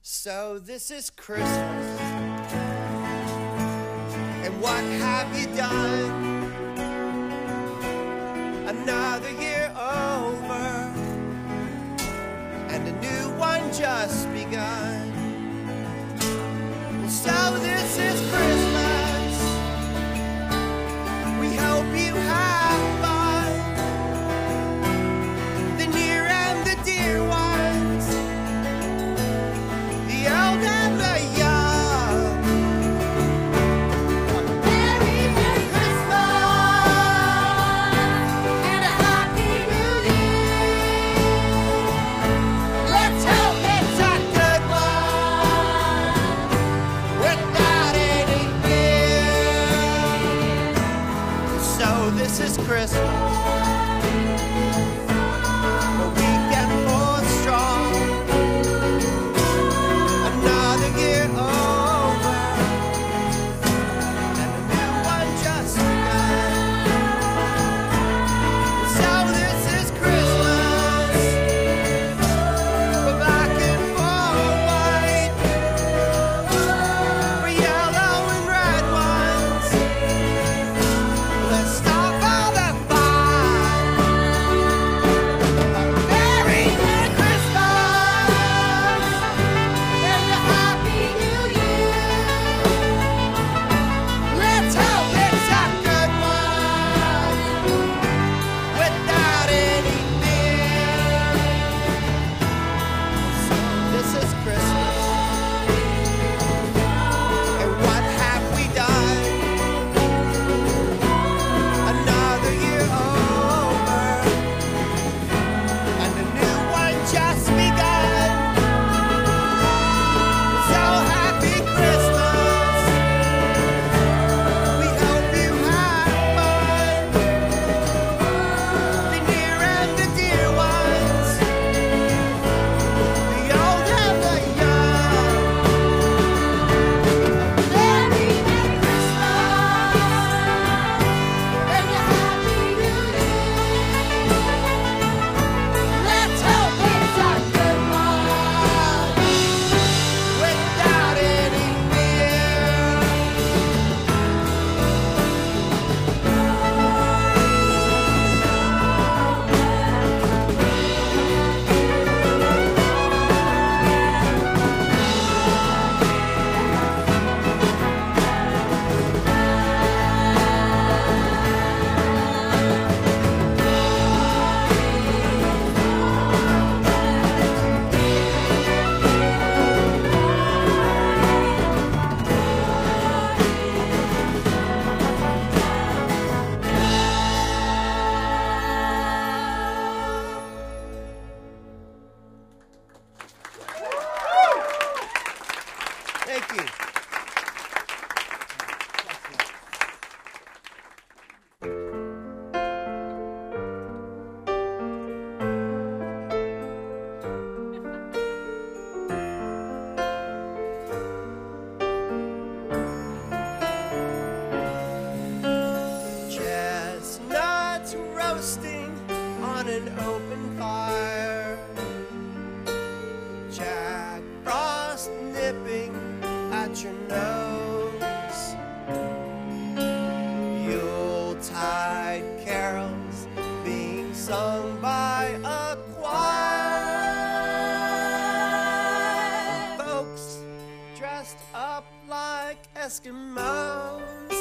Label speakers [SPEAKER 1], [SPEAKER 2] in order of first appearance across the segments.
[SPEAKER 1] So this is Christmas, and what have you done? Another year over, and a new one just begun. So this is Christmas, we hope you have fun, the near and the dear ones, the old and the young.
[SPEAKER 2] Merry, Merry Christmas and a Happy New Year.
[SPEAKER 1] Let's hope it's a good one without any fear. So this is Christmas, the weekend for strong, another year over, and a new one just begun. So this is Christmas, for black and for white, for yellow and red ones. Let's stop all the fight. Merry, Merry Christmas and a Happy New Year. Let's hope it's a good one without any fear. So this is Christmas, and what have we done? Another year over, and a new one just begun. So happy Christmas, we hope you have fun, the near and the dear ones, the old and the young.
[SPEAKER 2] Merry, Merry Christmas and a Happy New Year. Let's hope it's a good one
[SPEAKER 1] Without any fear. Thank you. Chestnuts roasting on an open fire, Jack Frost nipping at your nose, Yuletide carols being sung by a choir, folks dressed up like Eskimos.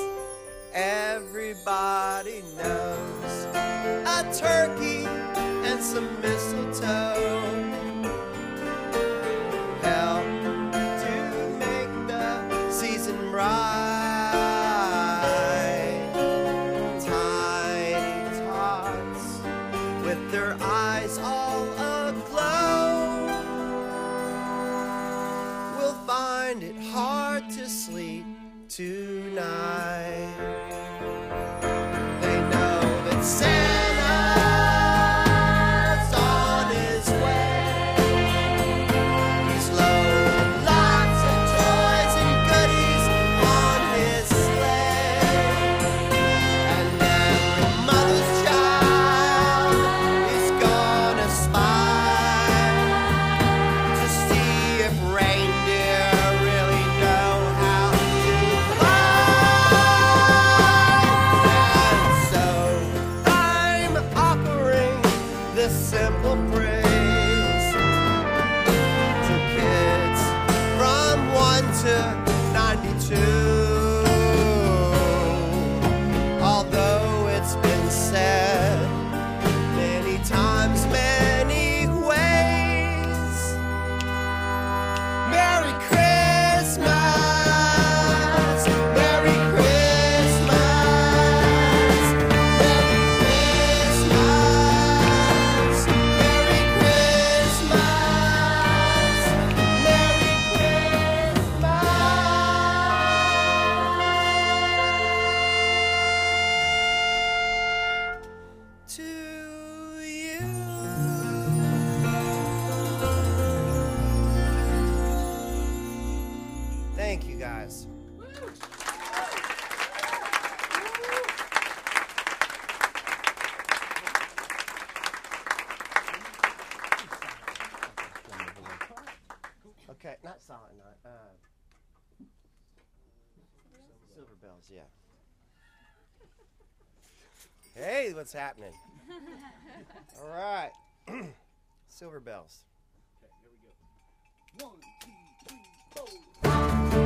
[SPEAKER 1] Everybody knows a turkey and some mistletoe help to make the season bright. Tiny tots with their eyes all aglow will find it hard to sleep tonight. They know that Santa's on his way. He's loaded lots of toys and goodies on his sleigh. And every mother's child is gonna spy to see if rain
[SPEAKER 3] Thank you, guys. Okay, not Silent Night. Silver Bells, yeah. Hey, what's happening? All right. Silver Bells.
[SPEAKER 4] Okay, here we go. 1, 2, 3, 4.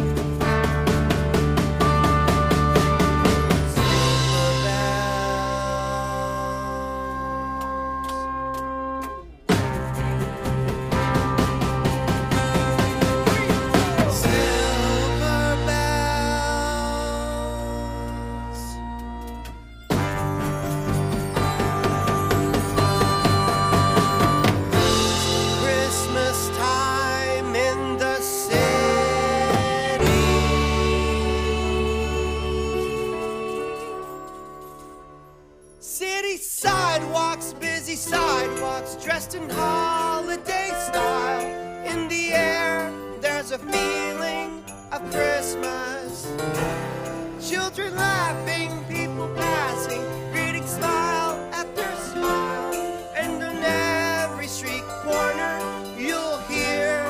[SPEAKER 3] Sidewalks dressed in holiday style. In the air, there's a feeling of Christmas. Children laughing, people passing, greeting smile after smile. And on every street corner, you'll hear.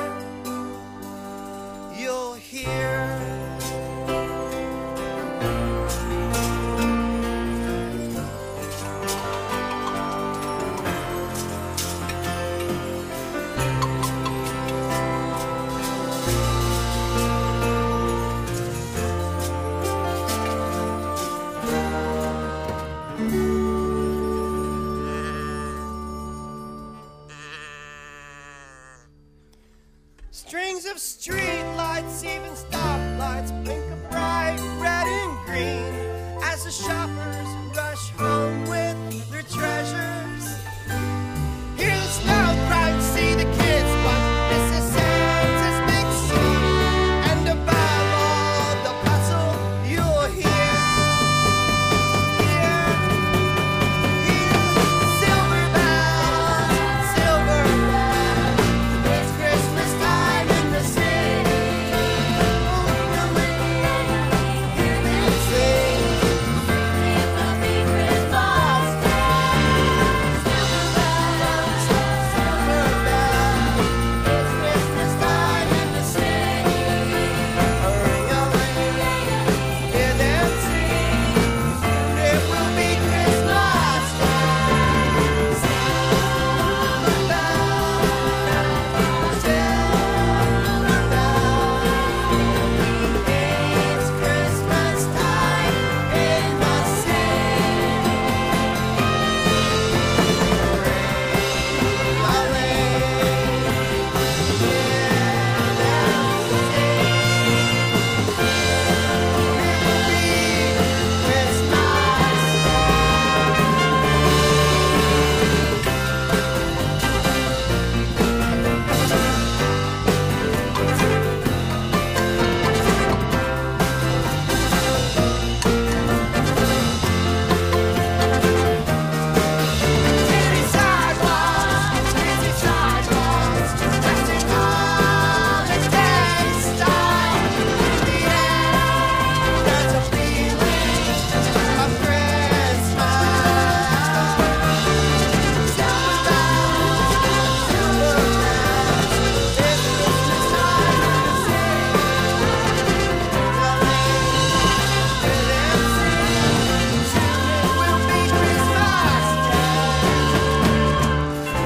[SPEAKER 3] Strings of street lights, even stoplights, blink a bright red and green as the shoppers rush home with their treasures. Hear the snow crying, see the kids watch. This is Santa's big scene, and above all the bustle, you'll hear silver bells, silver bells. It's Christmas time in the city. Hear them sing.
[SPEAKER 2] It will be Christmas time.
[SPEAKER 3] Silver bells, it's Christmas time in the city. Ring-a-ling, hear them sing. It will be Christmas time. Silver bells, silver bells. It's Christmas time in the City sidewalks, busy sidewalks, dressed in holiday style. In the air, there's a feeling of Christmas. Silver bells, it's Christmas time in the city. Hear them sing, soon it will be Christmas time.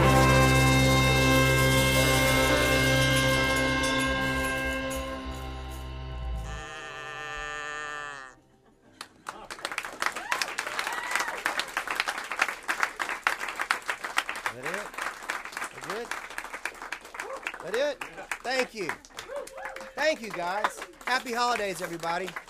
[SPEAKER 3] That it? That it? That it? Thank you. Thank you, guys. Happy holidays, everybody.